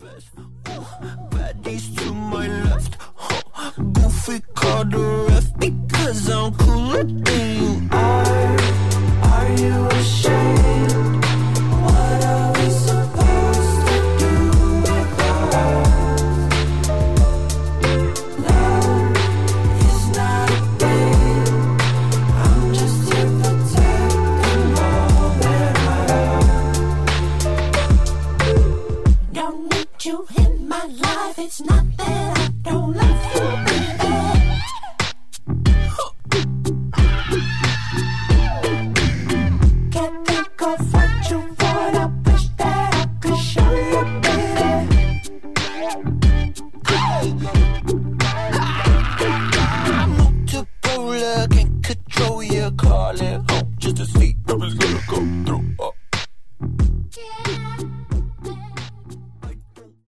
Baddies to my left, goofy called the ref because I'm cooler than you are. Are you ashamed? What are we supposed to do with ours? Love is not a thing. I'm just here protecting all that I am. Don't need you in my life. It's not that I don't love you.